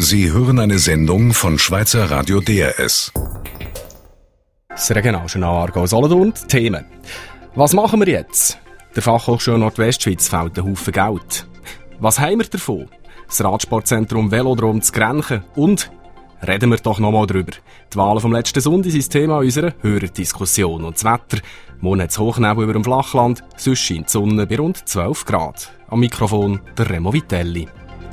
Sie hören eine Sendung von Schweizer Radio DRS. Das Regionaljournal Aargau-Solothurn, die Themen. Was machen wir jetzt? Der Fachhochschule Nordwestschweiz fehlt ein Haufen Geld. Was haben wir davon? Das Radsportzentrum Velodrom zu Grenchen und reden wir doch nochmal drüber. Die Wahlen vom letzten Sonntag sind das Thema unserer Hörerdiskussion. Und das Wetter. Morgen hat es Hochnebel über dem Flachland, sonst scheint die Sonne bei rund 12 Grad. Am Mikrofon der Remo Vitelli.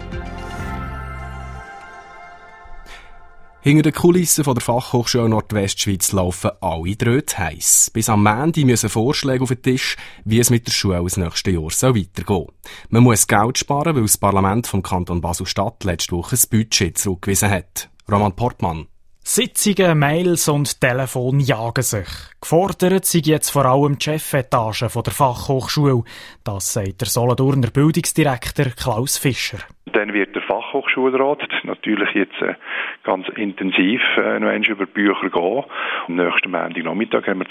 Hinter den Kulissen von der Fachhochschule Nordwestschweiz laufen alle Drähte heiss. Bis am Montag müssen Vorschläge auf den Tisch, wie es mit der Schule das nächste Jahr weitergehen soll. Man muss Geld sparen, weil das Parlament vom Kanton Basel-Stadt letzte Woche das Budget zurückgewiesen hat. Roman Portmann. Sitzungen, Mails und Telefon jagen sich. Gefordert sind jetzt vor allem die Chefetage der Fachhochschule. Das sagt der Solothurner Bildungsdirektor Klaus Fischer. Dann wird der Fachhochschulrat natürlich jetzt ganz intensiv noch über die Bücher gehen. Am nächsten Montagnachmittag haben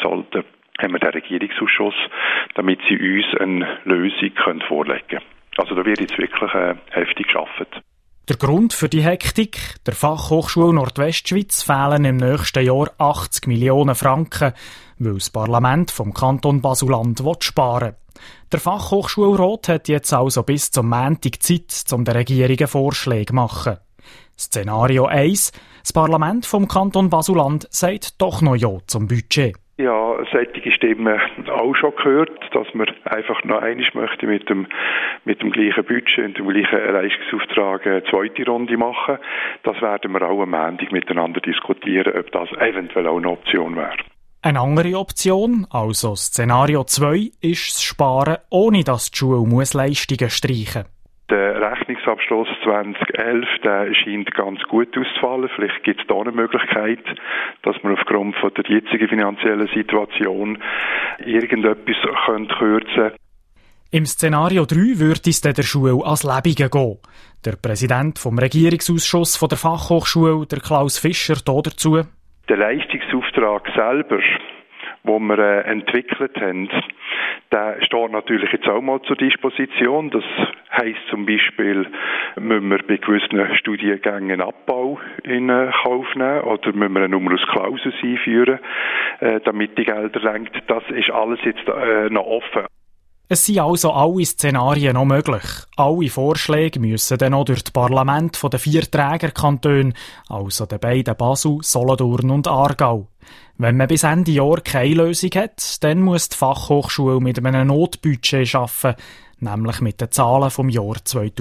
wir den Regierungsausschuss, damit sie uns eine Lösung vorlegen können. Also da wird jetzt wirklich heftig gearbeitet. Der Grund für die Hektik? Der Fachhochschule Nordwestschweiz fehlen im nächsten Jahr 80 Millionen Franken, weil das Parlament vom Kanton Basel-Land sparen will. Der Fachhochschulrat hat jetzt also bis zum Montag Zeit, um der Regierung Vorschläge zu machen. Szenario 1. Das Parlament vom Kanton Basel-Land sagt doch noch Ja zum Budget. Ja, solche Stimmen auch schon gehört, dass man einfach noch einmal möchte mit dem gleichen Budget und dem gleichen Leistungsauftrag eine zweite Runde machen. Das werden wir auch am Montag miteinander diskutieren, ob das eventuell auch eine Option wäre. Eine andere Option, also Szenario 2, ist das Sparen, ohne dass die Schule Leistungen streichen muss. Der Rechnungsabschluss 2011, der scheint ganz gut auszufallen. Vielleicht gibt es da eine Möglichkeit, dass man aufgrund von der jetzigen finanziellen Situation irgendetwas kürzen könnte. Im Szenario 3 würde es der Schule als Lebungen gehen. Der Präsident vom Regierungsausschuss der Fachhochschule, der Klaus Fischer, dazu. Der Leistungsauftrag selber, den wir entwickelt haben, der steht natürlich jetzt auch mal zur Disposition. Das heisst zum Beispiel, müssen wir bei gewissen Studiengängen Abbau in Kauf nehmen oder müssen wir eine Numerus Clausus einführen, damit die Gelder reichen. Das ist alles jetzt noch offen. Es sind also alle Szenarien noch möglich. Alle Vorschläge müssen dann noch durch das Parlament der 4 Trägerkantone, also der beiden Basel, Solothurn und Aargau. Wenn man bis Ende Jahr keine Lösung hat, dann muss die Fachhochschule mit einem Notbudget arbeiten, nämlich mit den Zahlen vom Jahr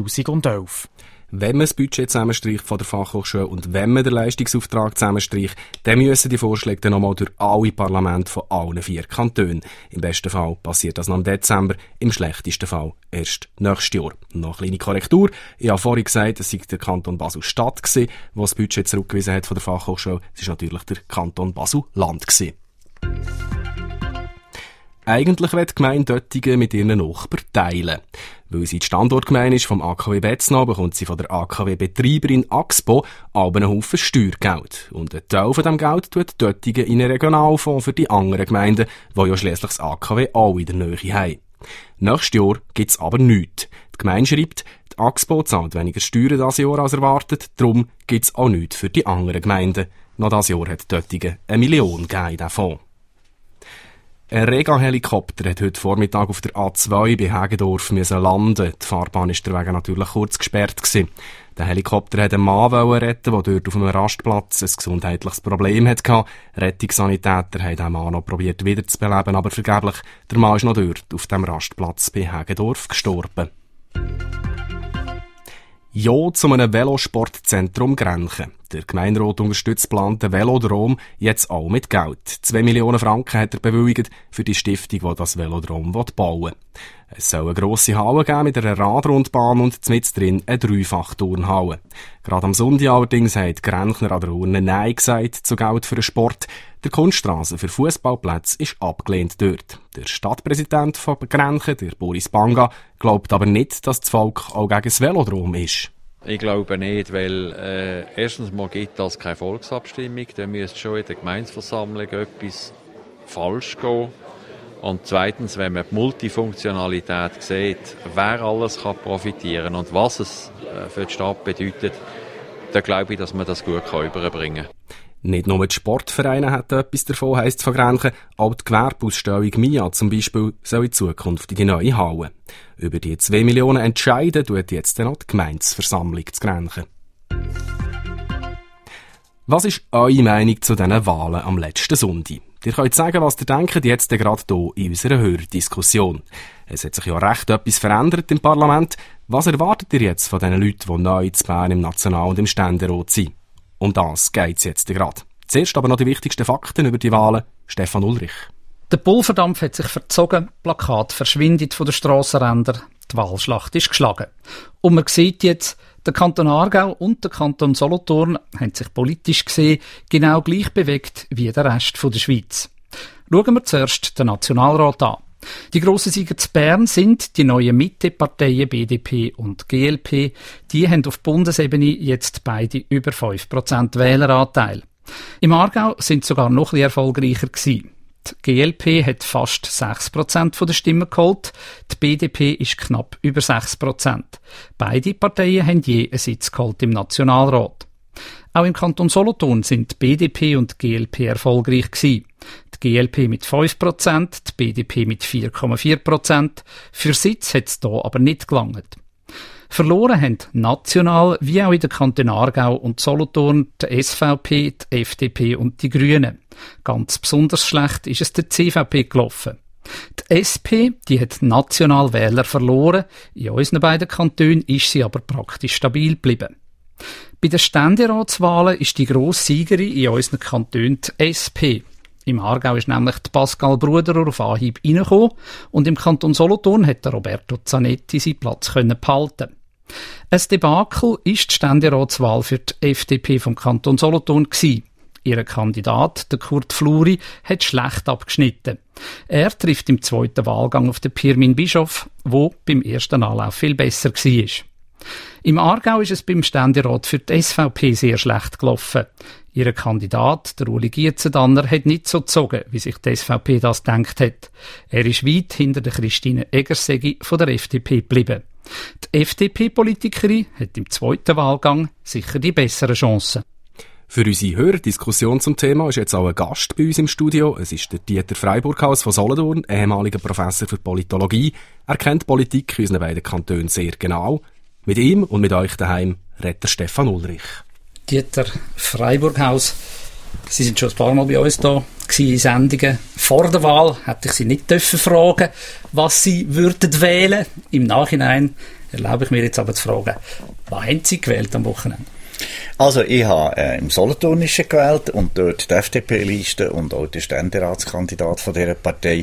2011. Wenn man das Budget zusammenstreicht von der Fachhochschule und wenn man den Leistungsauftrag zusammenstreicht, dann müssen die Vorschläge dann nochmal durch alle Parlamente von allen 4 Kantonen. Im besten Fall passiert das noch im Dezember, im schlechtesten Fall erst nächstes Jahr. Noch eine kleine Korrektur. Ich habe vorhin gesagt, es sei der Kanton Basel-Stadt gewesen, der das Budget zurückgewiesen hat von der Fachhochschule. Es war natürlich der Kanton Basel-Land gewesen. Eigentlich will die Gemeinde Döttingen mit ihren Nachbarn teilen. Weil sie die Standortgemeinde ist vom AKW Betznau, bekommt sie von der AKW-Betreiberin Axpo aber einen Haufen Steuergeld. Und ein Teil von diesem Geld tut Döttingen in einen Regionalfonds für die anderen Gemeinden, die ja schliesslich das AKW auch in der Nähe haben. Nächstes Jahr gibt es aber nichts. Die Gemeinde schreibt, die Axpo zahlt weniger Steuern dieses Jahr als erwartet, darum gibt es auch nichts für die anderen Gemeinden. Noch dieses Jahr hat Döttingen 1 Million gegeben in diesen Fonds. Ein Rega-Helikopter hat heute Vormittag auf der A2 bei Hagedorf landen. Die Fahrbahn war deswegen natürlich kurz gesperrt gewesen. Der Helikopter wollte einen Mann retten, der dort auf einem Rastplatz ein gesundheitliches Problem hatte. Rettungssanitäter haben den Mann noch probiert wiederzubeleben, aber vergeblich. Der Mann ist noch dort auf dem Rastplatz bei Hagedorf gestorben. Ja zu einem Velosportzentrum Grenchen. Der Gemeinderat unterstützt den geplanten Velodrom jetzt auch mit Geld. 2 Millionen Franken hat er bewilligt für die Stiftung, die das Velodrom bauen will. Es soll eine grosse Halle geben mit einer Radrundbahn und mittendrin eine Dreifach-Turnhalle. Gerade am Sonntag allerdings hat Grenchner an der Urne Nein gesagt zu Geld für den Sport. Der Kunststrasse für Fußballplätze ist abgelehnt dort. Der Stadtpräsident von Grenchen, der Boris Banga, glaubt aber nicht, dass das Volk auch gegen das Velodrom ist. Ich glaube nicht, weil erstens mal gibt das keine Volksabstimmung, dann müsste schon in der Gemeindeversammlung etwas falsch gehen. Und zweitens, wenn man die Multifunktionalität sieht, wer alles kann profitieren und was es für die Stadt bedeutet, dann glaube ich, dass man das gut überbringen kann. Nicht nur die Sportvereine hätten etwas davon, heisst es von Grenchen, auch die Gewerbeausstellung MIA zum Beispiel soll in Zukunft in die neue Halle. Über die 2 Millionen entscheiden tut jetzt dann auch die Gemeindeversammlung zu Grenchen. Was ist eure Meinung zu diesen Wahlen am letzten Sonntag? Ihr könnt sagen, was ihr denkt, jetzt gerade hier in unserer Hördiskussion. Es hat sich ja recht etwas verändert im Parlament. Was erwartet ihr jetzt von den Leuten, die neu zu Bern im National- und im Ständerat sind? Um das geht's jetzt gerade. Zuerst aber noch die wichtigsten Fakten über die Wahlen. Stefan Ulrich. Der Pulverdampf hat sich verzogen, Plakat verschwindet von den Strassenrändern, die Wahlschlacht ist geschlagen. Und man sieht jetzt, der Kanton Aargau und der Kanton Solothurn haben sich politisch gesehen genau gleich bewegt wie der Rest der Schweiz. Schauen wir zuerst den Nationalrat an. Die grossen Sieger zu Bern sind die neuen Mitte-Parteien BDP und GLP. Die haben auf Bundesebene jetzt beide über 5% Wähleranteil. Im Aargau sind sie sogar noch ein bisschen erfolgreicher gewesen. Die GLP hat fast 6% der Stimmen geholt, die BDP ist knapp über 6%. Beide Parteien haben je einen Sitz geholt im Nationalrat. Auch im Kanton Solothurn sind BDP und GLP erfolgreich gewesen. Die GLP mit 5%, die BDP mit 4,4%. Für Sitz hat es hier aber nicht gelangt. Verloren haben national wie auch in den Kantonen Aargau und Solothurn die SVP, die FDP und die Grünen. Ganz besonders schlecht ist es der CVP gelaufen. Die SP, die hat national Wähler verloren. In unseren beiden Kantonen ist sie aber praktisch stabil geblieben. Bei den Ständeratswahlen ist die grosse Siegerin in unseren Kantonen die SP. Im Aargau ist nämlich die Pascal Bruderer auf Anhieb reingekommen und im Kanton Solothurn hat der Roberto Zanetti seinen Platz behalten. Ein Debakel ist die Ständeratswahl für die FDP vom Kanton Solothurn gewesen. Ihr Kandidat, der Kurt Fluri, hat schlecht abgeschnitten. Er trifft im zweiten Wahlgang auf den Pirmin Bischof, der beim ersten Anlauf viel besser war. Im Aargau ist es beim Ständerat für die SVP sehr schlecht gelaufen. Ihr Kandidat, der Uli Gietzendanner, hat nicht so gezogen, wie sich die SVP das gedacht hat. Er ist weit hinter der Christine Eggersegi von der FDP geblieben. Die FDP-Politikerin hat im zweiten Wahlgang sicher die besseren Chancen. Für unsere Hördiskussion zum Thema ist jetzt auch ein Gast bei uns im Studio. Es ist der Dieter Freiburghaus von Solothurn, ehemaliger Professor für Politologie. Er kennt Politik in unseren beiden Kantonen sehr genau. Mit ihm und mit euch daheim redet der Stefan Ulrich. Dieter Freiburghaus, Sie sind schon ein paar Mal bei uns da in Sendungen. Vor der Wahl hätte ich Sie nicht fragen, was Sie würden wählen. Im Nachhinein erlaube ich mir jetzt aber zu fragen, was haben Sie gewählt am Wochenende? Also ich habe im Solothurnischen gewählt und dort die FDP-Liste und auch den Ständeratskandidat von dieser Partei.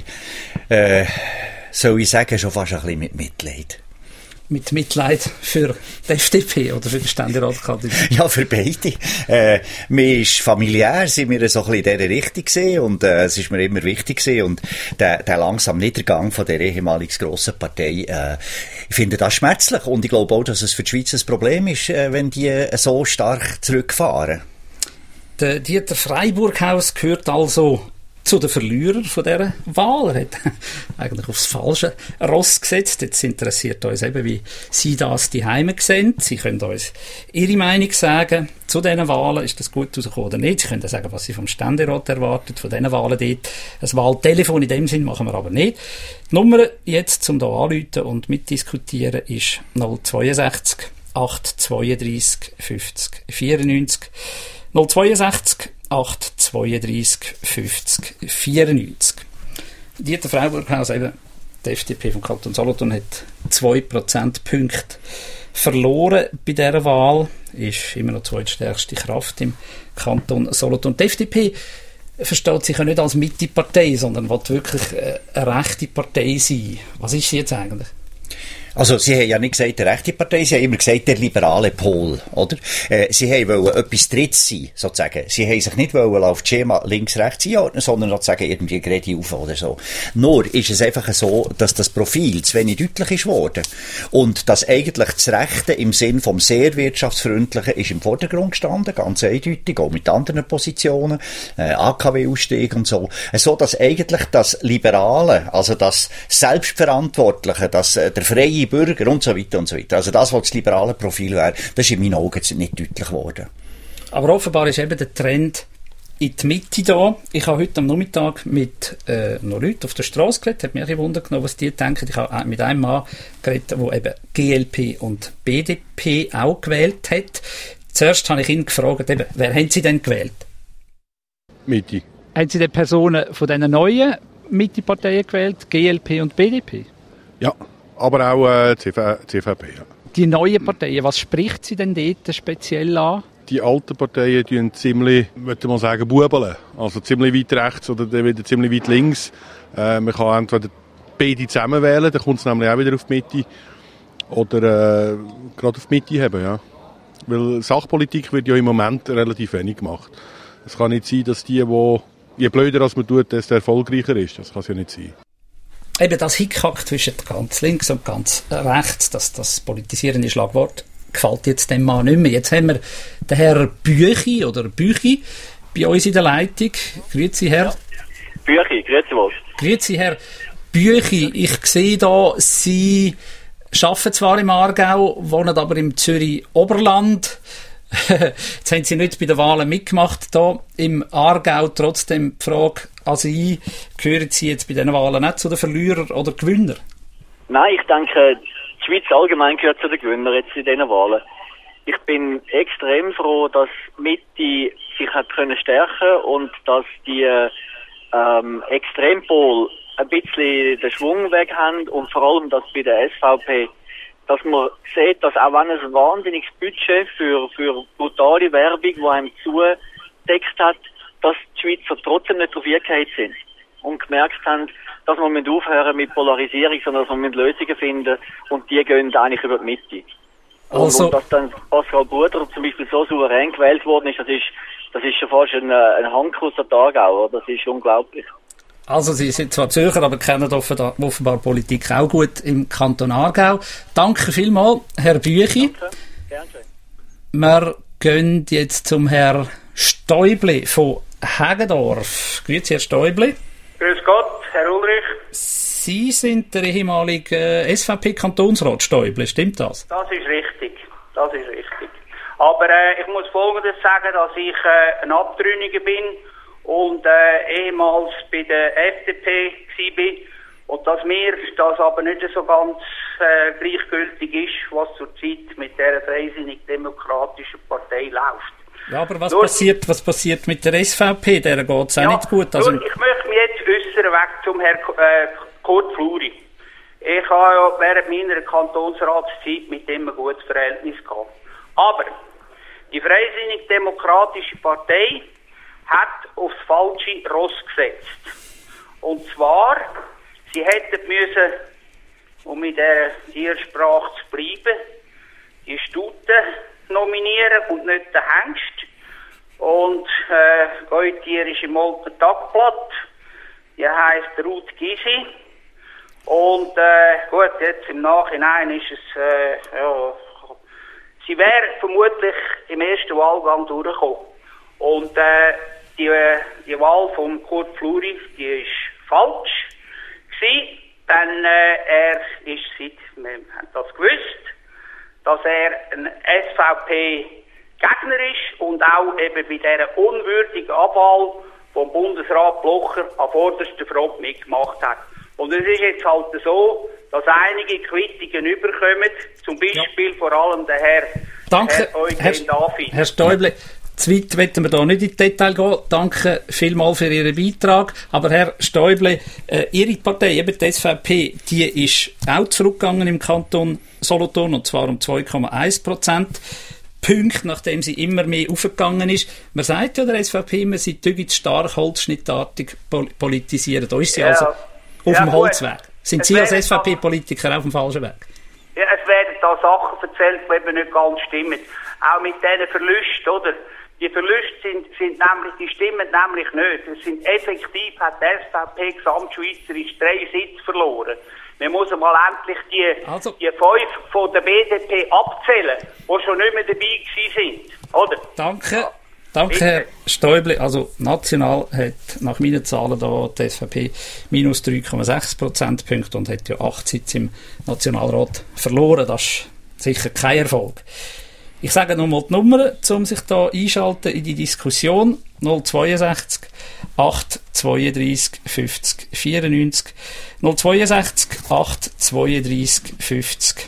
Soll ich sagen, schon fast ein bisschen mit Mitleid. Mit Mitleid für die FDP oder für den Ständeratskandidaten? Ja, für beide. Mir ist familiär, sind wir so ein bisschen in dieser Richtung gesehen und es ist mir immer wichtig gewesen und der langsame Niedergang von der ehemaligen grossen Partei, ich finde das schmerzlich und ich glaube auch, dass es für die Schweiz ein Problem ist, wenn die so stark zurückfahren. Der Dieter Freiburghaus gehört also zu den Verlierern von dieser Wahl. Er hat eigentlich aufs falsche Ross gesetzt. Jetzt interessiert uns eben, wie Sie das daheim sehen. Sie können uns Ihre Meinung sagen zu diesen Wahlen. Ist das gut rausgekommen oder nicht? Sie können sagen, was Sie vom Ständerat erwartet, von diesen Wahlen dort. Ein Wahltelefon in dem Sinn machen wir aber nicht. Die Nummer jetzt, um hier anzurufen und mitdiskutieren, ist 062 832 50 94 062 832 50 94. Dieter Freiburghaus, eben die FDP vom Kanton Solothurn, hat 2 Prozentpunkte verloren bei dieser Wahl. Ist immer noch die zweitstärkste Kraft im Kanton Solothurn. Die FDP versteht sich ja nicht als Mitte-Partei, sondern will wirklich eine rechte Partei sein. Was ist sie jetzt eigentlich? Also, Sie haben ja nicht gesagt, der rechte Partei, Sie haben immer gesagt, der liberale Pol, oder? Sie wollen etwas Drittes sein, sozusagen. Sie haben sich nicht auf das Schema links-rechts einordnen, sondern sozusagen irgendwie gerade auf oder so. Nur ist es einfach so, dass das Profil zu wenig deutlich ist worden. Und dass eigentlich das Rechte im Sinn vom sehr wirtschaftsfreundlichen ist im Vordergrund gestanden, ganz eindeutig, auch mit anderen Positionen, AKW-Ausstieg und so. So, dass eigentlich das Liberale, also das Selbstverantwortliche, der freie freie Bürger und so weiter und so weiter. Also das, was das liberale Profil wäre, das ist in meinen Augen jetzt nicht deutlich geworden. Aber offenbar ist eben der Trend in die Mitte da. Ich habe heute am Nachmittag mit noch Leuten auf der Straße geredet, hat mich ein bisschen Wunder genommen, was die denken. Ich habe mit einem Mann geredet, der eben GLP und BDP auch gewählt hat. Zuerst habe ich ihn gefragt, eben, wer haben Sie denn gewählt? Mitte. Haben Sie denn Personen von diesen neuen Mitte-Parteien gewählt, GLP und BDP? Ja, aber auch CVP. Ja. Die neuen Parteien, was spricht Sie denn dort speziell an? Die alten Parteien tun ziemlich, würde man sagen, bubeln. Also ziemlich weit rechts oder dann wieder ziemlich weit links. Man kann entweder beide zusammen wählen, dann kommt es nämlich auch wieder auf die Mitte. Oder gerade auf die Mitte haben, ja. Weil Sachpolitik wird ja im Moment relativ wenig gemacht. Es kann nicht sein, dass je blöder als man tut, desto erfolgreicher ist. Das kann es ja nicht sein. Eben das Hickhack zwischen ganz links und ganz rechts, das politisierende Schlagwort, gefällt jetzt dem Mann nicht mehr. Jetzt haben wir den Herr Büchi bei uns in der Leitung. Grüezi, Herr. Büchi, grüezi wohl. Grüezi, Herr Büchi. Ich sehe da, Sie arbeiten zwar im Aargau, wohnen aber im Zürich-Oberland. Jetzt haben Sie nicht bei den Wahlen mitgemacht da im Aargau. Trotzdem die Frage an Sie, gehören Sie jetzt bei diesen Wahlen nicht zu den Verlierern oder Gewinnern? Nein, ich denke, die Schweiz allgemein gehört zu den Gewinnern jetzt in diesen Wahlen. Ich bin extrem froh, dass Mitte sich hat können stärken und dass die Extrempol ein bisschen den Schwung weg haben und vor allem, dass bei der SVP, dass man sieht, dass auch wenn ein wahnsinniges Budget für brutale Werbung, die einem zudeckt hat, dass die Schweizer trotzdem nicht drauf eingehauen sind und gemerkt haben, dass wir aufhören mit Polarisierung, sondern dass wir Lösungen finden und die gehen eigentlich über die Mitte. Und dass dann Pascal Bruder zum Beispiel so souverän gewählt worden ist, das ist schon fast ein Handkuss an Aargau, das ist unglaublich. Also Sie sind zwar Zürcher, aber kennen offenbar Politik auch gut im Kanton Aargau. Danke vielmals, Herr Büchi. Danke. Wir gehen jetzt zum Herrn Stäubli von Hägendorf. Grüezi, Herr Stäubli. Grüß Gott, Herr Ulrich. Sie sind der ehemalige SVP-Kantonsrat Stäubli, stimmt das? Das ist richtig. Aber ich muss Folgendes sagen, dass ich ein Abtrünniger bin und ehemals bei der FDP war und dass mir das aber nicht so ganz gleichgültig ist, was zurzeit mit der Freisinnig-Demokratischen Partei läuft. Ja, aber was passiert mit der SVP? Der geht es auch nicht gut. Also ich möchte mich jetzt äußern weg zum Herrn Kurt Fluri. Ich habe ja während meiner Kantonsratszeit mit ihm ein gutes Verhältnis gehabt. Aber die Freisinnig-Demokratische Partei hat aufs falsche Ross gesetzt. Und zwar, sie hätten müssen, um in der Tiersprache zu bleiben, die Stute nominieren und nicht den Hengst. Und Geutier ist im Alten Tagblatt. Die heisst Ruth Gysi. Und gut, jetzt im Nachhinein ist es, sie wäre vermutlich im ersten Wahlgang durchgekommen. Und die Wahl von Kurt Fluri, die ist falsch gewesen, denn er ist wir haben das gewusst, dass er ein SVP-Gegner ist und auch eben bei dieser unwürdigen Abwahl vom Bundesrat Blocher an vorderster Front mitgemacht hat. Und es ist jetzt halt so, dass einige Quittungen überkommen, zum Beispiel vor allem der Herr Eugen David. Herr Stäubli, zu weit wollen wir da nicht in die Details gehen. Danke vielmals für Ihren Beitrag. Aber Herr Stäubli, Ihre Partei, eben die SVP, die ist auch zurückgegangen im Kanton Solothurn, und zwar um 2,1%. Punkte, nachdem sie immer mehr aufgegangen ist. Man sagt ja der SVP immer, sie tüge zu stark holzschnittartig politisieren. Da ist sie also auf dem Holzweg. Sind Sie als SVP-Politiker auf dem falschen Weg? Ja, es werden da Sachen erzählt, die eben nicht ganz stimmen. Auch mit diesen Verlusten, oder? Die Verluste sind nämlich, die stimmen nämlich nicht. Es sind effektiv, hat die SVP gesamtschweizerisch 3 Sitze verloren. Man muss einmal endlich die 5 von der BDP abzählen, die schon nicht mehr dabei gewesen sind, oder? Danke. Danke, Herr Stäubli. Also national hat nach meinen Zahlen da die SVP minus 3,6 Prozentpunkte und hat ja 8 Sitze im Nationalrat verloren. Das ist sicher kein Erfolg. Ich sage nochmal die Nummern, um sich da einschalten in die Diskussion. 062 832 50 94 062 832 50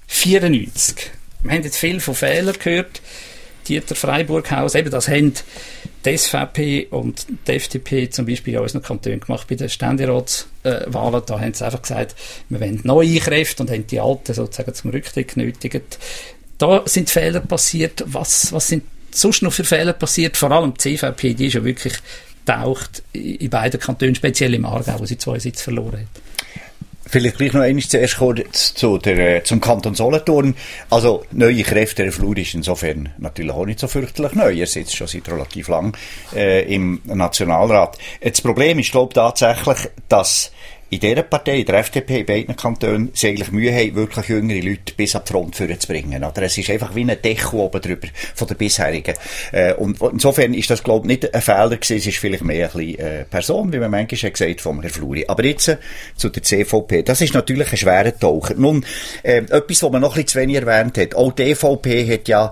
94. Wir haben jetzt viel von Fehlern gehört. Dieter Freiburghaus, eben das haben die SVP und die FDP zum Beispiel in unseren Kantonen gemacht bei den Ständeratswahlen. Da haben sie einfach gesagt, wir wollen neue Kräfte und haben die alten sozusagen zum Rücktritt genötigt. Da sind Fehler passiert. Was sind sonst noch für Fehler passiert? Vor allem die CVP, die ist ja wirklich getaucht in beiden Kantonen, speziell im Aargau, wo sie 2 Sitze verloren hat. Vielleicht gleich noch einmal zuerst zum Kanton Solothurn. Also, neue Kräfte, der Flur ist insofern natürlich auch nicht so fürchterlich neu. Er sitzt schon seit relativ lang im Nationalrat. Das Problem ist, glaube ich, tatsächlich, dass in dieser Partei, der FDP, in beiden Kantonen, sie eigentlich Mühe haben, wirklich jüngere Leute bis an die Front vorzubringen. Oder es ist einfach wie ein Deckel oben drüber von der bisherigen. Und insofern ist das, glaube ich, nicht ein Fehler gewesen. Es ist vielleicht mehr ein bisschen Person, wie man manchmal gesagt vom Herrn Fluri. Aber jetzt zu der CVP. Das ist natürlich ein schwerer Taucher. Nun, etwas, was man noch ein bisschen zu wenig erwähnt hat. Auch die EVP hat ja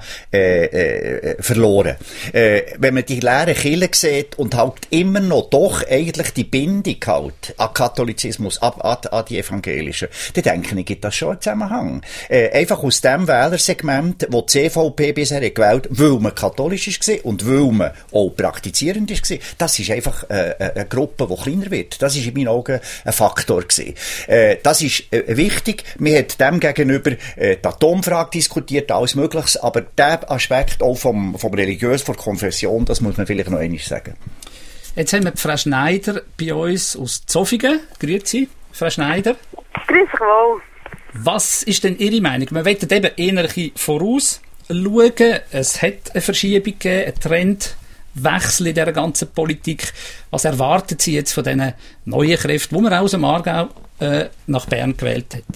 verloren. Wenn man die leeren Kirchen sieht und halt immer noch doch eigentlich die Bindung halt an Katholizismus, an die Evangelischen, dann denke ich, gibt das schon einen Zusammenhang. Einfach aus dem Wählersegment, wo die CVP bisher gewählt, weil man katholisch war und weil man auch praktizierend war, das ist einfach eine Gruppe, die kleiner wird. Das ist in meinen Augen ein Faktor gewesen. Das ist wichtig. Man hat dem gegenüber die Atomfrage diskutiert, alles Mögliches, aber der Aspekt auch vom Religiös, von der Konfession, das muss man vielleicht noch einmal sagen. Jetzt haben wir Frau Schneider bei uns aus Zofingen. Grüezi, Frau Schneider. Grüß dich wohl. Was ist denn Ihre Meinung? Wir wollen eben eher ein bisschen vorausschauen. Es hat eine Verschiebung gegeben, einen Trendwechsel in dieser ganzen Politik. Was erwarten Sie jetzt von diesen neuen Kräften, die man aus dem Aargau nach Bern gewählt hat?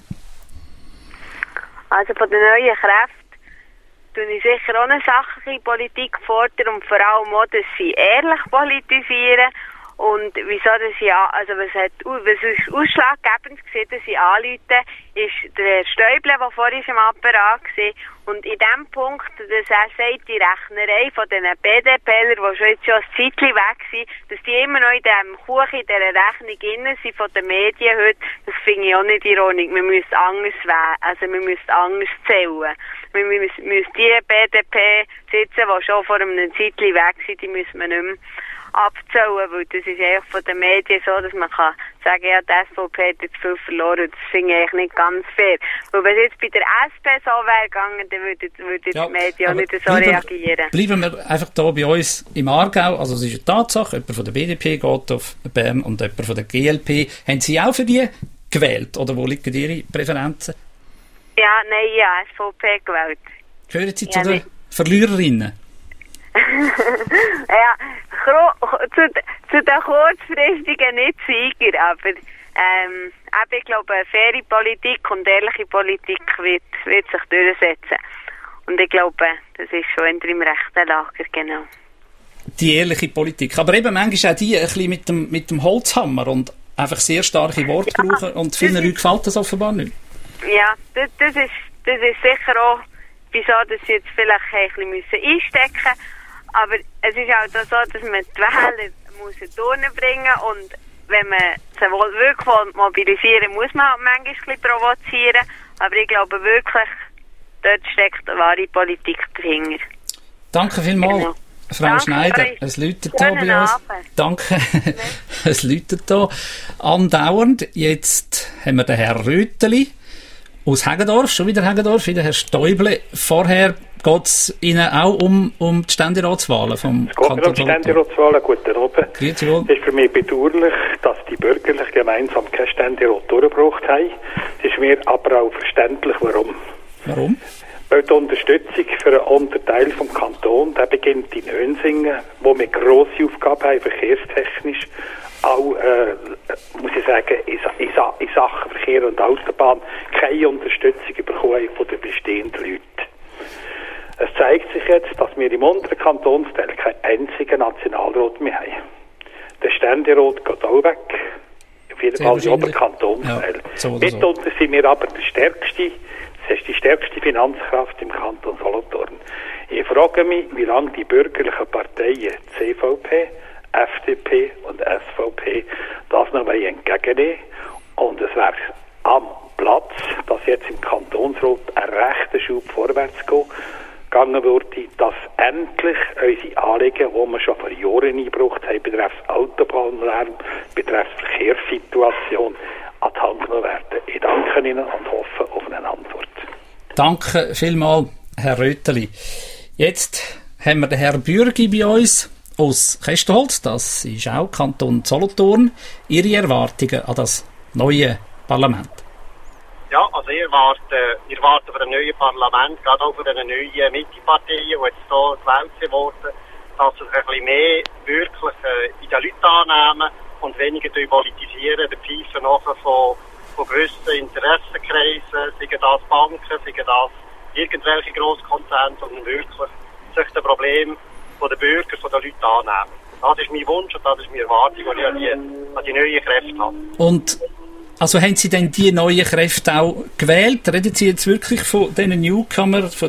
Also von den neuen Kräften tue ich sicher auch eine sachliche Politik fordern und vor allem auch, dass sie ehrlich politisieren. Und wieso dass sie was ist ausschlaggebend gewesen, dass sie anrufen, ist der Stäubli, der vorhin im Apparat war. Und in dem Punkt, dass er sagt, die Rechnerei von den BDPler, die schon jetzt ein Zeitchen weg sind, dass die immer noch in diesem Kuchen, in dieser Rechnung drin sind von den Medien heute, das finde ich auch nicht ironisch. Man müsste anders anders zählen. Wir müssen die BDP sitzen, die schon vor einem Zeitchen weg sind, die müssen wir nicht mehr abzählen, weil das ist eigentlich von den Medien so, dass man kann sagen, ja, die SVP hat jetzt viel verloren, und das finde ich eigentlich nicht ganz fair. Weil wenn es jetzt bei der SP so wäre gegangen, dann würde die Medien auch nicht so reagieren. Bleiben wir einfach hier bei uns im Aargau, also es ist eine Tatsache, jemand von der BDP geht auf Bern und jemand von der GLP. Haben Sie auch für die gewählt, oder wo liegen Ihre Präferenzen? Ja, nein, ja, SVP gewählt. Gehören Sie zu den Verliererinnen? Ja, zu den kurzfristigen nicht Sieger, aber ich glaube, eine faire Politik und ehrliche Politik wird sich durchsetzen. Und ich glaube, das ist schon im rechten Lager, genau. Die ehrliche Politik. Aber eben manchmal auch die ein bisschen mit dem Holzhammer und einfach sehr starke Worte brauchen, und vielen Leuten gefällt das offenbar nicht. Ja, das ist sicher auch, wieso dass sie jetzt vielleicht ein bisschen einstecken müssen. Aber es ist auch so, dass man die Wähler durchbringen muss, und wenn man sie wirklich mobilisieren muss man halt manchmal ein bisschen provozieren. Aber ich glaube wirklich, dort steckt eine wahre Politik dahinter. Danke vielmals, genau. Frau Schneider. Es läutet hier bei uns. Danke. Es läutet hier andauernd. Jetzt haben wir den Herrn Röteli aus Heggendorf, schon wieder Heggendorf, wieder Herr Stäubli. Vorher geht es Ihnen auch um die Ständeratswahlen vom Kanton Solothurn? Es geht um die Ständeratswahlen, guten Abend. Es ist für mich bedauerlich, dass die Bürgerlichen gemeinsam keinen Ständerat durchgebracht haben. Es ist mir aber auch verständlich, warum. Warum? Weil die Unterstützung für einen Unterteil vom Kanton, der beginnt in Hönsingen, wo wir grosse Aufgaben haben, verkehrstechnisch, auch, muss ich sagen, in Sachen Verkehr und Autobahn keine Unterstützung bekommen von den bestehenden Leuten. Das zeigt sich jetzt, dass wir im unteren Kantonsteil keinen einzigen Nationalrat mehr haben. Der Ständerat geht auch weg. Auf jeden Fall im oberen Kantonsteil. Ja, so mitunter sind wir aber das ist die stärkste Finanzkraft im Kanton Solothurn. Ich frage mich, wie lange die bürgerlichen Parteien CVP, FDP und SVP das noch entgegennehmen. Und es wäre am Platz, dass jetzt im Kantonsrat ein rechter Schub vorwärts gegangen würde, dass endlich unsere Anliegen, die wir schon vor Jahren eingebracht haben, betreffs Autobahnlärm, betreffs Verkehrssituation, an die Hand genommen werden. Ich danke Ihnen und hoffe auf eine Antwort. Danke vielmals, Herr Röteli. Jetzt haben wir den Herrn Bürgi bei uns aus Kästenholz. Das ist auch Kanton Solothurn. Ihre Erwartungen an das neue Parlament? Ja, also ich erwarte von dem neuen Parlament, gerade auch von den neuen Mitteparteien, die jetzt hier gewählt wurden, dass sie sich ein bisschen mehr wirklich in den Leuten annehmen und weniger politisieren, der Pfeife nachher von gewissen Interessenkreisen, seien das Banken, seien das irgendwelche Grosskonzerne, sondern wirklich sich das Problem von den Bürgern, von den Leuten annehmen. Das ist mein Wunsch und das ist meine Erwartung, die ich an die neuen Kräfte habe. Und also haben Sie denn die neuen Kräfte auch gewählt? Reden Sie jetzt wirklich von diesen Newcomer, von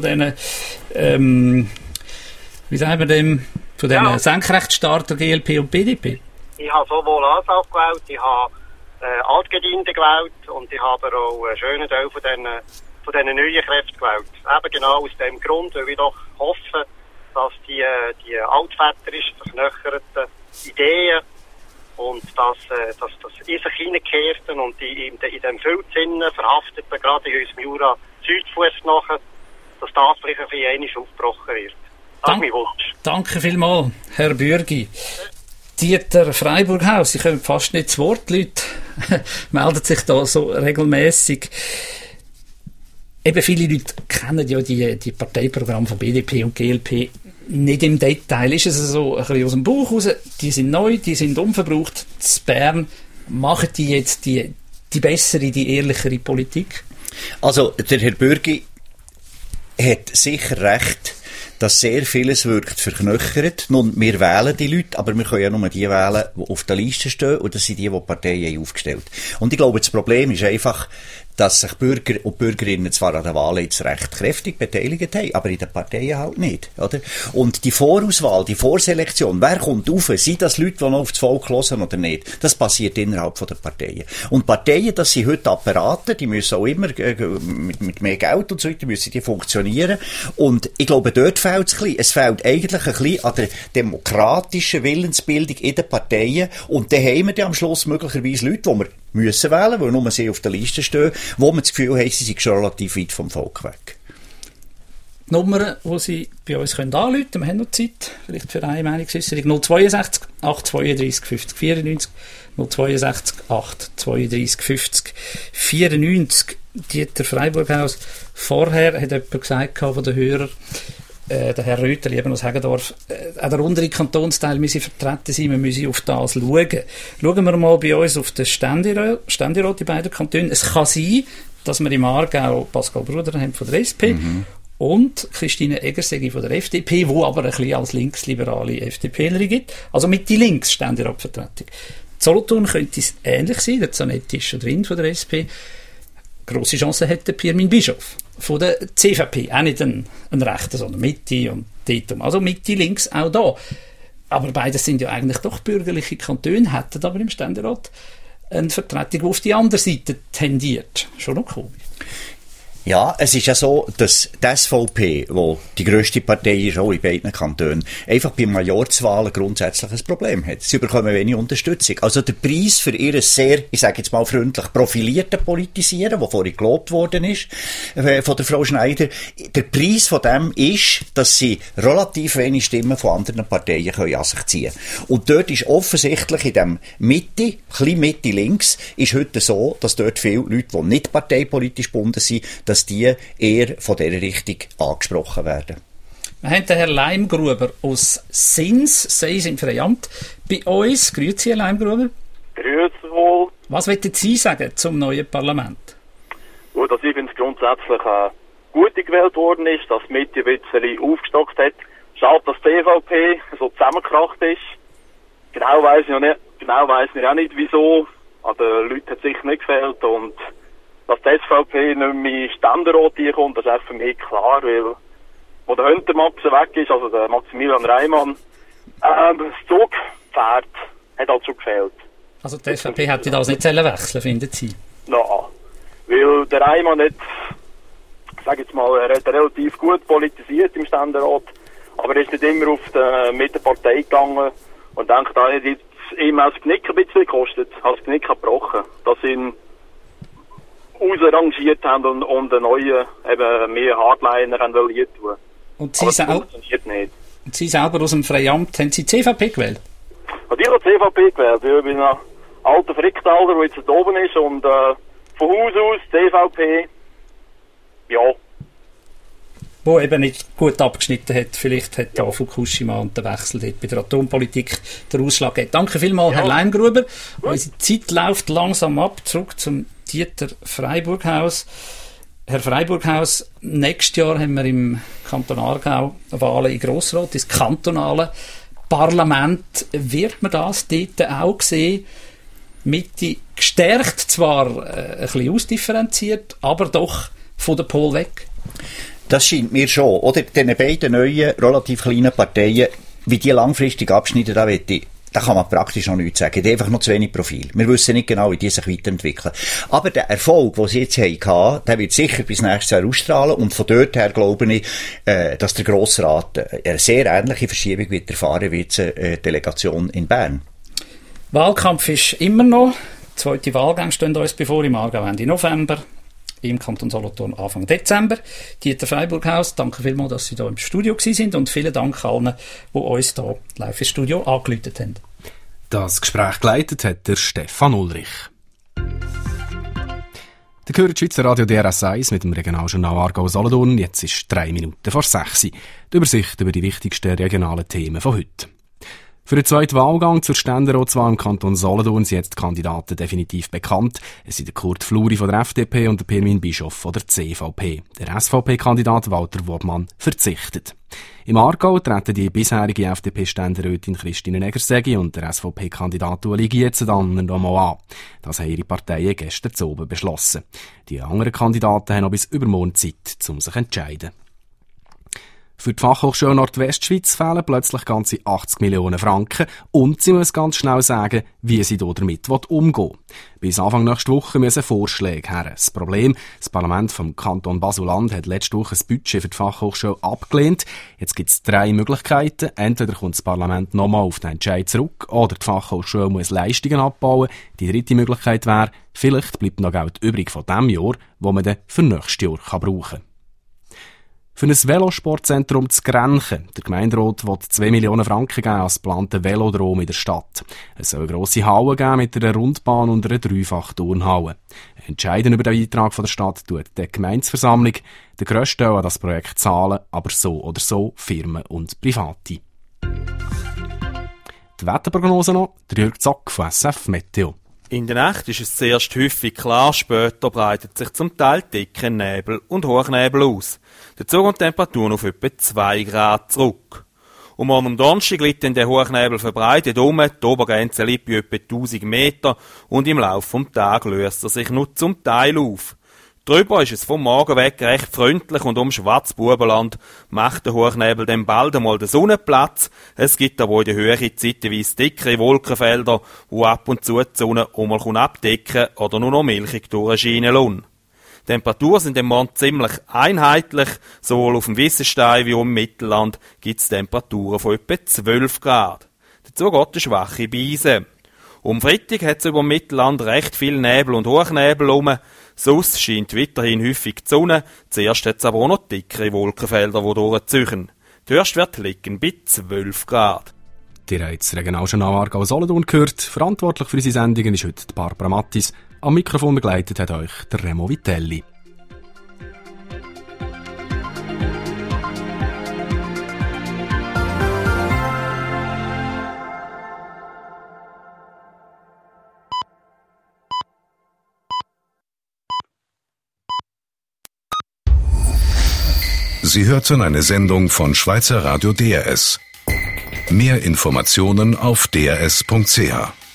diesen, wie sagen wir dem, von diesen Senkrechtstarter GLP und BDP? Ich habe sowohl ASAF gewählt, ich habe Altgediente gewählt und ich habe aber auch einen schönen Teil von diesen neuen Kräften gewählt. Eben genau aus dem Grund, weil ich doch hoffe, dass die altväterisch verknöcherten Ideen und das in sich hineinkehrten und die in dem Filzinnen verhafteten, gerade in unserem Jura Südfuss nachher, dass das vielleicht ein bisschen einmal aufgebrochen wird. Das ist mein Wunsch. Danke vielmals, Herr Bürgi. Dieter Freiburghaus, Sie kommen fast nicht zu Wort, Leute melden sich da so regelmässig. Eben viele Leute kennen ja die Parteiprogramme von BDP und GLP nicht im Detail. Ist es so ein bisschen aus dem Bauch raus, die sind neu, die sind unverbraucht. In Bern machen die jetzt die bessere, die ehrlichere Politik? Also, der Herr Bürgi hat sicher recht, dass sehr vieles wirkt verknöchert. Nun, wir wählen die Leute, aber wir können ja nur die wählen, die auf der Liste stehen, und das sind die Parteien aufgestellt haben. Und ich glaube, das Problem ist einfach, dass sich Bürger und Bürgerinnen zwar an der Wahl jetzt recht kräftig beteiligt haben, aber in den Parteien halt nicht, oder? Und die Vorauswahl, die Vorselektion, wer kommt rauf, sind das Leute, die noch auf das Volk hören oder nicht, das passiert innerhalb der Parteien. Und Parteien, das sind heute Apparate, die müssen auch immer mit mehr Geld und so weiter, müssen die funktionieren. Und ich glaube, dort fehlt es ein bisschen. Es fehlt eigentlich ein bisschen an der demokratischen Willensbildung in den Parteien. Und dann haben wir dann am Schluss möglicherweise Leute, die wir müssen wählen, weil nur sie auf der Liste stehen, wo man das Gefühl haben, sie sind schon relativ weit vom Volk weg. Die Nummer, die Sie bei uns anrufen können, wir haben noch Zeit, vielleicht für eine Meinungsäusserung, 062 832 50 94, 062 832 50 94. Dieter Freiburghaus, vorher hat jemand gesagt von den Hörern, der Herr Röteli eben aus Heggendorf, auch der untere Kantonsteil müsse vertreten sein, wir müssen auf das schauen. Schauen wir mal bei uns auf den Ständerat in beiden Kantonen. Es kann sein, dass wir im Aargau Pascal Bruder haben von der SP und Christine Eggerseggi von der FDP, wo aber ein bisschen als linksliberale FDPlerin gibt. Also mit die Links-Ständeratvertretung. Solothurn könnte es ähnlich sein, der Zanetti ist schon drin von der SP. Grosse Chance hat der Pirmin Bischof von der CVP, auch nicht ein Rechter, sondern Mitte und Datum. Also Mitte, links, auch da. Aber beides sind ja eigentlich doch bürgerliche Kantone, hätten aber im Ständerat eine Vertretung, die auf die andere Seite tendiert. Schon noch komisch. Ja, es ist ja so, dass die SVP, die die grösste Partei ist, auch in beiden Kantonen, einfach bei Majorzwahlen grundsätzlich ein Problem hat. Sie bekommen wenig Unterstützung. Also der Preis für ihr sehr, ich sage jetzt mal freundlich, profilierte Politisieren, das vorhin gelobt worden ist, von der Frau Schneider, der Preis von dem ist, dass sie relativ wenig Stimmen von anderen Parteien können an sich ziehen. Und dort ist offensichtlich in dem Mitte, klein Mitte links, ist heute so, dass dort viele Leute, die nicht parteipolitisch gebunden sind, dass die eher von dieser Richtung angesprochen werden. Wir haben den Herrn Leimgruber aus Sins, Seis im Freiamt, bei uns. Grüezi, Herr Leimgruber. Grüezi wohl. Was wollen Sie sagen zum neuen Parlament? Gut, also ich finde es grundsätzlich Gute gewählt worden ist, dass die Mitte ein bisschen aufgestockt hat. Schade, dass die EVP so zusammengekracht ist. Genau weiss ich auch nicht, wieso. An den Leuten hat es sicher nicht gefällt. Und dass die SVP nicht mehr Ständerat kommt, das ist für mich klar, weil wo der Höntermaxe weg ist, also der Maximilian Reimann, das Zugpferd hat halt schon gefehlt. Also die SVP hätte das nicht wechseln, finden Sie? Ja, weil der Reimann hat, sag jetzt mal, er hat relativ gut politisiert im Ständerat, aber er ist nicht immer auf die Mittepartei gegangen und denkt, da hat jetzt ihm auch das Knick ein bisschen gekostet, hat das Knick gebrochen, dass sie ihn ausrangiert haben und einen neuen, eben mehr Hardliner haben wollen tun. Und Sie, funktioniert nicht. Und Sie selber aus dem Freiamt, haben Sie die CVP gewählt? Und ich habe die CVP gewählt. Ich bin ein alter Fricktaler, der jetzt da oben ist und von Haus aus CVP, ja. Wo eben nicht gut abgeschnitten hat. Vielleicht hat da Fukushima und der Wechsel dort bei der Atompolitik den Ausschlag gegeben. Danke vielmals, Herr Leimgruber. Unsere Zeit läuft langsam ab. Zurück zum Dieter Freiburghaus. Herr Freiburghaus, nächstes Jahr haben wir im Kanton Aargau Wahlen in Grossrat, ins kantonale Parlament. Wird man das dort auch sehen? Mitte gestärkt, zwar ein bisschen ausdifferenziert, aber doch von der Pol weg? Das scheint mir schon. Oder diese beiden neuen, relativ kleinen Parteien, wie die langfristig abschneiden, da kann man praktisch noch nichts sagen. Die haben einfach noch zu wenig Profil. Wir wissen nicht genau, wie die sich weiterentwickeln. Aber der Erfolg, den sie jetzt hatten, der wird sicher bis nächstes Jahr ausstrahlen. Und von dort her glaube ich, dass der Grossrat eine sehr ähnliche Verschiebung wird erfahren wie die Delegation in Bern. Wahlkampf ist immer noch. Zweite Wahlgänge stehen uns bevor, im Aargau Ende November, im Kanton Solothurn Anfang Dezember. Dieter Freiburghaus, danke vielmals, dass Sie hier im Studio waren und vielen Dank allen, die uns hier live ins Studio angerufen haben. Das Gespräch geleitet hat der Stefan Ulrich. Der gehört Schweizer Radio DRS 1 mit dem Regionaljournal Aargau-Solothurn. Jetzt ist 3 Minuten vor 6 Uhr. Die Übersicht über die wichtigsten regionalen Themen von heute. Für den zweiten Wahlgang zur Ständeratswahl im Kanton Solothurn sind jetzt die Kandidaten definitiv bekannt. Es sind der Kurt Fluri von der FDP und der Pirmin Bischof von der CVP. Der SVP-Kandidat Walter Wobmann verzichtet. Im Aargau treten die bisherige FDP-Ständerätin Christine Egger-Segi und der SVP-Kandidat Ueli Gietze dann nochmal an. Das haben ihre Parteien gestern zu oben beschlossen. Die anderen Kandidaten haben noch bis übermorgen Zeit, um sich zu entscheiden. Für die Fachhochschule Nordwestschweiz fehlen plötzlich ganze 80 Millionen Franken und sie muss ganz schnell sagen, wie sie damit umgehen will. Bis Anfang nächster Woche müssen Vorschläge her. Das Problem, das Parlament vom Kanton Basel-Land hat letzte Woche ein Budget für die Fachhochschule abgelehnt. Jetzt gibt es 3 Möglichkeiten. Entweder kommt das Parlament nochmal auf den Entscheid zurück oder die Fachhochschule muss Leistungen abbauen. Die dritte Möglichkeit wäre, vielleicht bleibt noch Geld übrig von diesem Jahr, das man dann für nächstes Jahr brauchen kann. Für ein Velosportzentrum zu Grenchen. Der Gemeinderat will 2 Millionen Franken geben als geplanten Velodrom in der Stadt. Es soll eine grosse Halle geben mit einer Rundbahn und einer Dreifach-Turnhalle. Entscheiden über den Beitrag von der Stadt tut die Gemeindeversammlung. Der grösste Teil an das Projekt zahlen, aber so oder so Firmen und Private. Die Wetterprognose noch, der Jürg Zock von SF Meteo. In der Nacht ist es zuerst häufig klar, später breitet sich zum Teil dicker Nebel und Hochnebel aus. Dazu kommt die Temperatur auf etwa 2 Grad zurück. Und morgen am Donnerstag liegt dann der Hochnebel verbreitet um, die Obergrenze liegt bei etwa 1000 Meter und im Laufe des Tages löst er sich nur zum Teil auf. Drüber ist es vom Morgen weg recht freundlich und um Schwarzbubenland macht der Hochnebel dann bald einmal den Sonnenplatz. Es gibt aber in der Höhe zeitweise dickere Wolkenfelder, die ab und zu die Sonne einmal abdecken oder nur noch milchig durchscheinen lassen. Die Temperaturen sind im Morgen ziemlich einheitlich. Sowohl auf dem Wissenstein wie auch im Mittelland gibt es Temperaturen von etwa 12 Grad. Dazu geht eine schwache Brise. Um Freitag hat es über dem Mittelland recht viel Nebel und Hochnebel herum. Sonst scheint weiterhin häufig die Sonne. Zuerst hat es aber auch noch dickere Wolkenfelder, die durchziehen. Die Höchstwerte liegen bei 12 Grad. Ihr habt das Regionaljournal Aargau-Solothurn gehört. Verantwortlich für unsere Sendungen ist heute Barbara Mattis. Am Mikrofon begleitet hat euch der Remo Vitelli. Sie hörten eine Sendung von Schweizer Radio DRS. Mehr Informationen auf drs.ch.